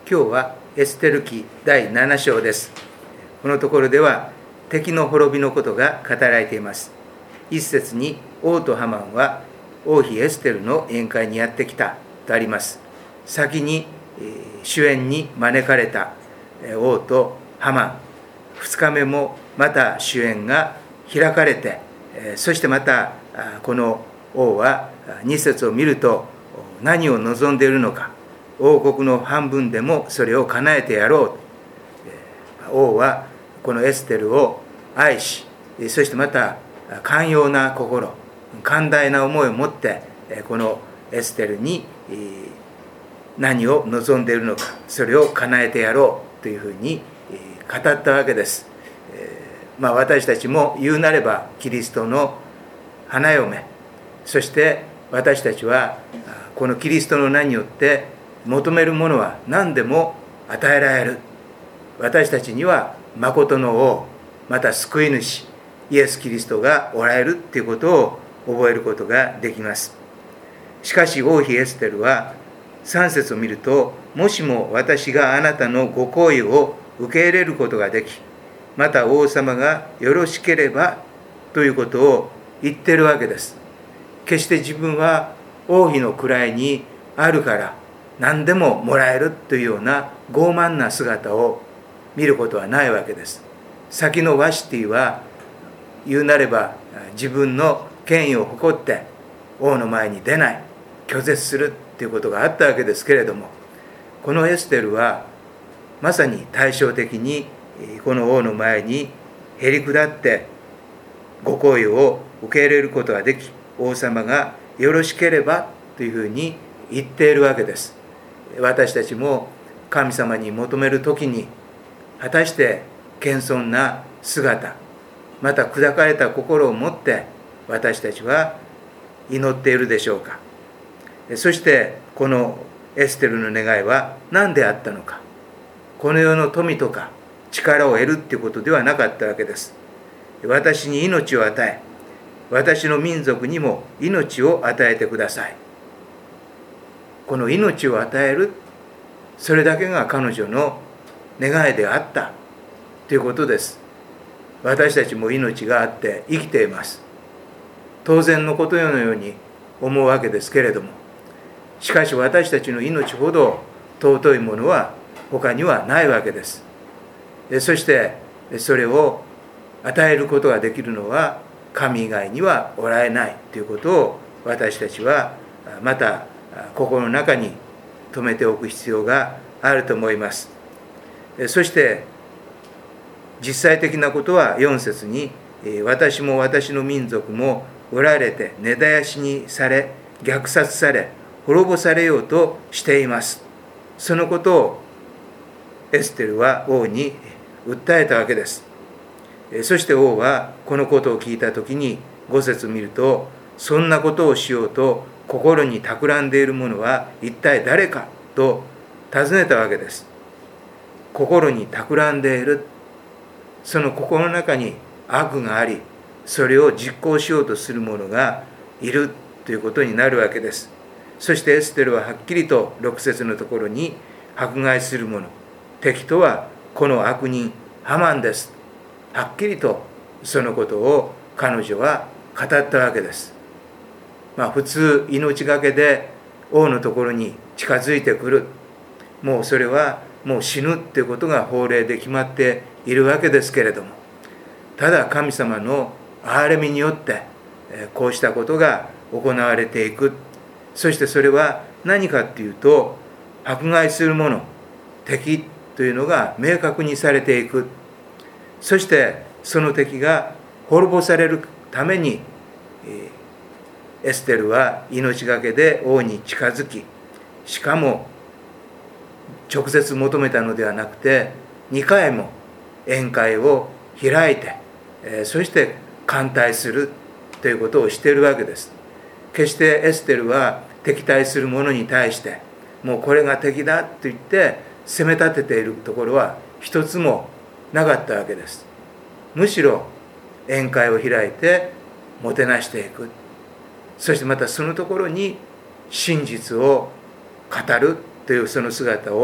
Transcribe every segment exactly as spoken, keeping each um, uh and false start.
今日はエステル記だいなな章です。このところでは敵の滅びのことが語られています。一節に王とハマンは王妃エステルの宴会にやってきたとあります。先に主宴に招かれた王とハマン、二日目もまた主宴が開かれて、そしてまたこの王は二節を見ると何を望んでいるのか、王国の半分でもそれを叶えてやろう。王はこのエステルを愛し、そしてまた寛容な心、寛大な思いを持ってこのエステルに何を望んでいるのか、それを叶えてやろうというふうに語ったわけです。まあ、私たちも言うなればキリストの花嫁、そして私たちはこのキリストの名によって求めるものは何でも与えられる。私たちには誠の王、また救い主イエス・キリストがおられるということを覚えることができます。しかし王妃エステルはさん節を見ると、もしも私があなたのご好意を受け入れることができ、また王様がよろしければということを言っているわけです。決して自分は王妃の位にあるから何でももらえるというような傲慢な姿を見ることはないわけです。先のワシティは言うなれば自分の権威を誇って王の前に出ない、拒絶するということがあったわけですけれども、このエステルはまさに対照的にこの王の前にへり下ってご好意を受け入れることができ、王様がよろしければというふうに言っているわけです。私たちも神様に求めるときに果たして謙遜な姿、また砕かれた心を持って私たちは祈っているでしょうか。そしてこのエステルの願いは何であったのか。この世の富とか力を得るっていうことではなかったわけです。私に命を与え、私の民族にも命を与えてください。この命を与える、それだけが彼女の願いであったということです。私たちも命があって生きています。当然のことのように思うわけですけれども、しかし私たちの命ほど尊いものは他にはないわけです。そしてそれを与えることができるのは神以外にはおられないということを私たちはまた心の中に留めておく必要があると思います。そして実際的なことはよん節に、私も私の民族も売られて根絶やしにされ、虐殺され、滅ぼされようとしています。そのことをエステルは王に訴えたわけです。そして王はこのことを聞いたときにご節を見ると、そんなことをしようと心に企んでいる者は一体誰かと尋ねたわけです。心に企んでいる、その心の中に悪があり、それを実行しようとする者がいるということになるわけです。そしてエステルははっきりとろく節のところに、迫害する者、敵とはこの悪人ハマンです、はっきりとそのことを彼女は語ったわけです。まあ普通命がけで王のところに近づいてくる、もうそれはもう死ぬっていうことが法令で決まっているわけですけれども、ただ神様の憐れみによってこうしたことが行われていく。そしてそれは何かっていうと、迫害する者、敵というのが明確にされていく。そしてその敵が滅ぼされるためにエステルは命がけで王に近づき、しかも直接求めたのではなくてにかいも宴会を開いて、そして歓待するということをしているわけです。決してエステルは敵対する者に対してもうこれが敵だと言って責め立てているところは一つもなかったわけです。むしろ宴会を開いてもてなしていく、そしてまたそのところに真実を語るというその姿を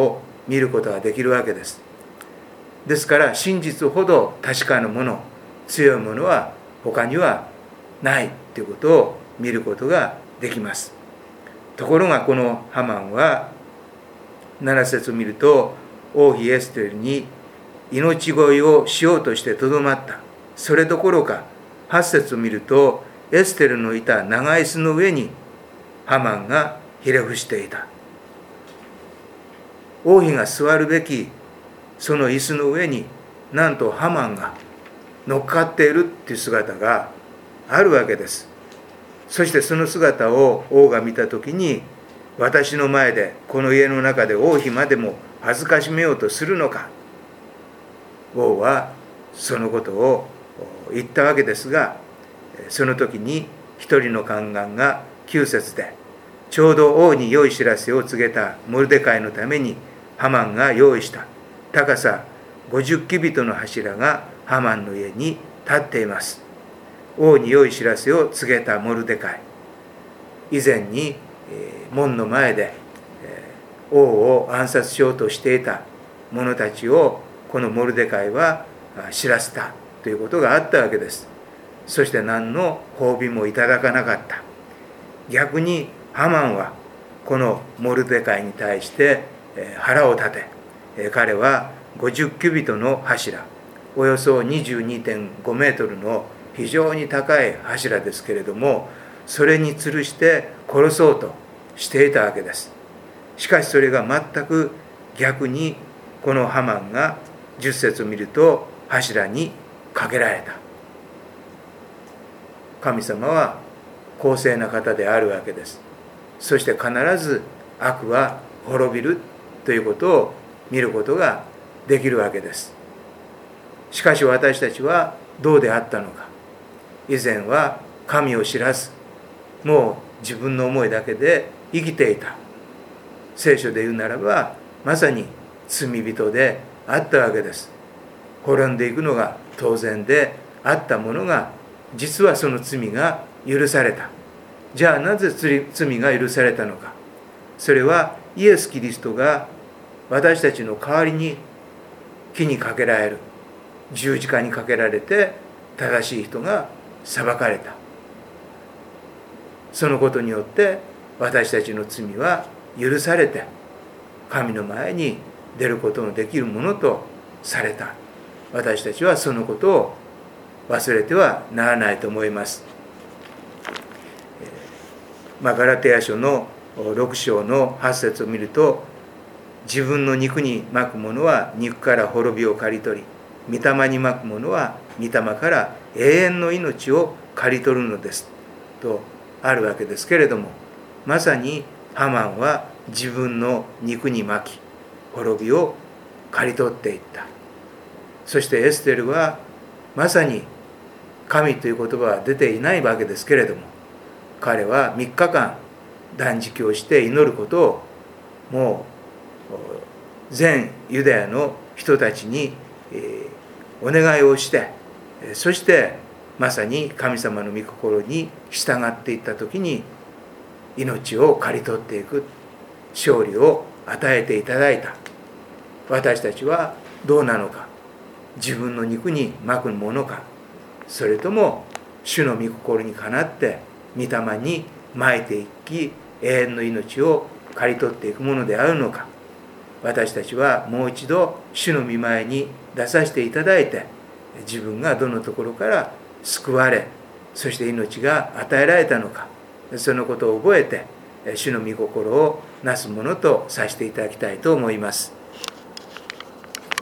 見ることができるわけです。ですから真実ほど確かなもの、強いものは他にはないということを見ることができます。ところがこのハマンはなな節を見ると、王妃エステルに命乞いをしようとしてとどまった。それどころかはち節を見ると、エステルのいた長椅子の上にハマンがひれ伏していた。王妃が座るべきその椅子の上になんとハマンが乗っかっているっていう姿があるわけです。そしてその姿を王が見たときに、私の前でこの家の中で王妃までも恥ずかしめようとするのか。王はそのことを言ったわけですが、その時に一人の宦官がきゅう節で、ちょうど王に良い知らせを告げたモルデカイのためにハマンが用意した高さごじゅっキビトの柱がハマンの家に立っています。王に良い知らせを告げたモルデカイ、以前に門の前で王を暗殺しようとしていた者たちをこのモルデカイは知らせたということがあったわけです。そして何の褒美もいただかなかった。逆にハマンはこのモルデカイに対して腹を立て、彼はごじゅっキュビトの柱、およそ にじゅうにてんごメートルの非常に高い柱ですけれども、それに吊るして殺そうとしていたわけです。しかしそれが全く逆に、このハマンがじゅっ節を見ると柱にかけられた。神様は公正な方であるわけです。そして必ず悪は滅びるということを見ることができるわけです。しかし私たちはどうであったのか。以前は神を知らず、もう自分の思いだけで生きていた。聖書で言うならばまさに罪人であったわけです。滅んでいくのが当然であったものが、実はその罪が許された。じゃあなぜ罪が許されたのか。それはイエス・キリストが私たちの代わりに木にかけられる、十字架にかけられて正しい人が裁かれた。そのことによって私たちの罪は許されて、神の前に出ることのできるものとされた。私たちはそのことを忘れてはならないと思います。まあ、ガラテヤ書のろく章のはち節を見ると、自分の肉にまくものは肉から滅びを刈り取り、御霊にまくものは御霊から永遠の命を刈り取るのですとあるわけですけれども、まさにハマンは自分の肉にまき滅びを刈り取っていった。そしてエステルはまさに神という言葉は出ていないわけですけれども、彼はみっかかん断食をして祈ることをもう全ユダヤの人たちにお願いをして、そしてまさに神様の御心に従っていった時に命を刈り取っていく勝利を与えていただいた。私たちはどうなのか。自分の肉にまくものか、それとも主の御心にかなって御霊にまいていき永遠の命を刈り取っていくものであるのか。私たちはもう一度主の御前に出させていただいて、自分がどのところから救われ、そして命が与えられたのか、そのことを覚えて主の御心をなすものとさせていただきたいと思います。